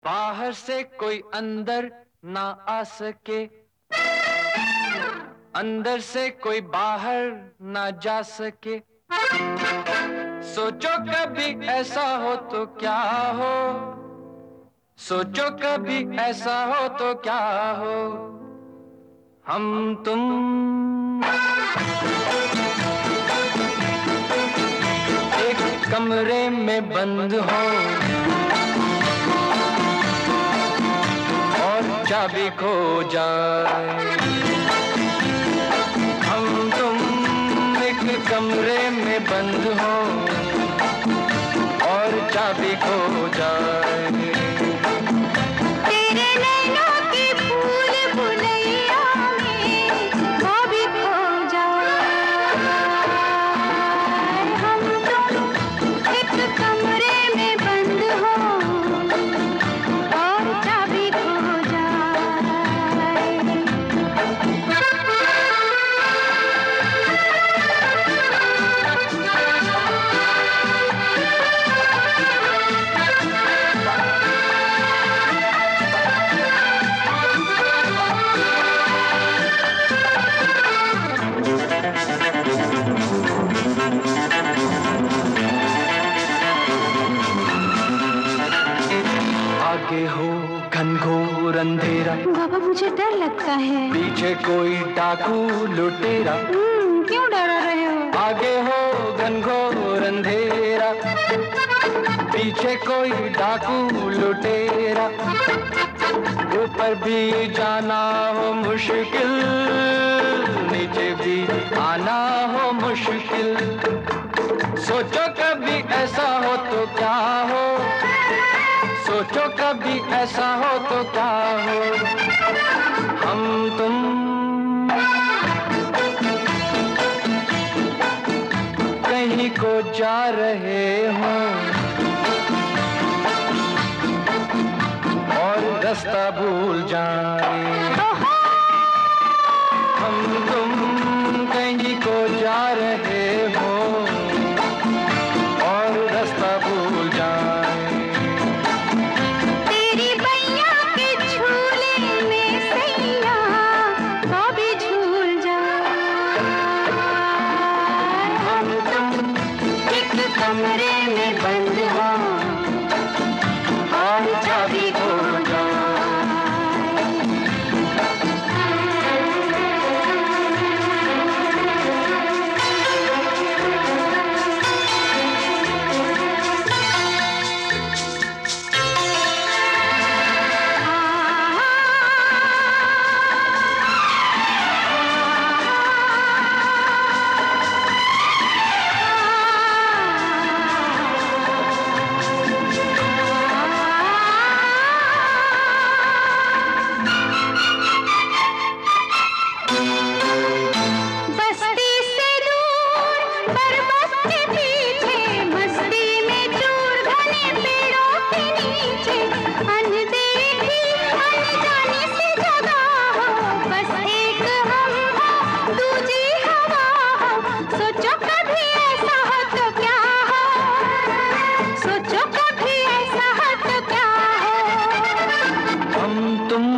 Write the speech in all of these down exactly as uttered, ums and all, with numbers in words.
बाहर से कोई अंदर ना आ सके, अंदर से कोई बाहर ना जा सके। सोचो कभी ऐसा हो तो क्या हो, सोचो कभी ऐसा हो तो क्या हो। हम तुम एक कमरे में बंद हो और चाबी खो जाए। हम तुम एक कमरे में बंद हो और चाबी खो जाए। तेरे नैनों की फूल भुलैया में वो भी खो जाए। हम तुम एक कमरे में बंद हो और चाबी खो जाए। आगे हो घनघोर अंधेरा, बाबा मुझे डर लगता है। पीछे कोई डाकू लुटेरा। हम्म, क्यों डरा रहे हो? आगे हो घनघोर अंधेरा, पीछे कोई डाकू लुटेरा। ऊपर भी जाना हो मुश्किल, नीचे भी आना हो मुश्किल। सोचो कभी ऐसा हो तो क्या हो, सोचो कभी ऐसा हो तो क्या हो। हम तुम कहीं को जा रहे हो और रास्ता भूल जाए। हम तुम कहीं को जा रहे हो और रास्ता भूल जाए। तेरी बैया के झूले में सैया वो भी झूल जाए। हम तुम एक कमरे में बंद हो और चाबी खो जाए। बस्ती से दूर पर्वत के पीछे, मस्ती में चूर घने पेड़ों के नीचे, अनदेखी अनजानी सी जगह हो, बस एक हम हो दूजी हवा हो। सोचो कभी ऐसा हो तो क्या हो, सोचो कभी ऐसा हो तो क्या हो। हम तुम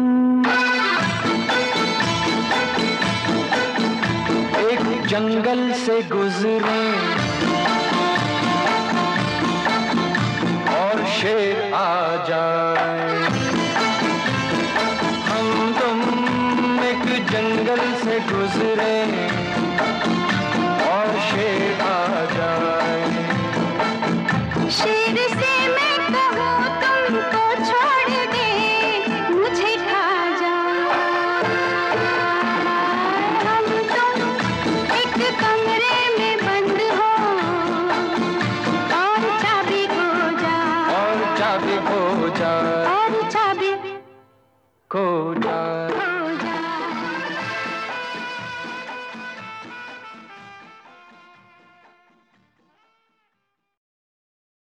एक जंगल से गुजरे और शेर आ जाए। हम तुम एक जंगल से गुजरे और शेर आ जाए। शेर से मैं कहूँ तुमको छोड़ दे, मुझे खा जाए। हम तुम एक कमरे में बंद हो और चाबी खो जाए। और चाबी खो जाए, और चाबी खो जाए।